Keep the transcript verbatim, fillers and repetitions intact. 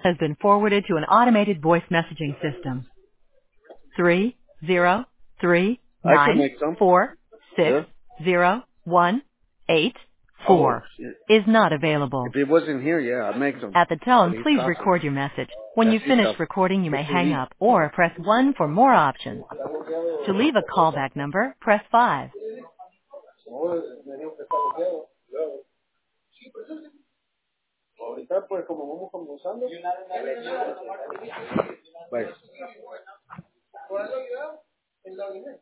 has been forwarded to an automated voice messaging system. Three zero three I can nine make some. four six Yeah. zero one eight Oh, four shit. is not available. If it wasn't here, yeah, I'd make some. At the But tone, he's please tougher. record your message. When Yes, you've he's finished tough. recording, you may fifty hang feet. up or press one for more options. To leave a callback number, press five. Bye.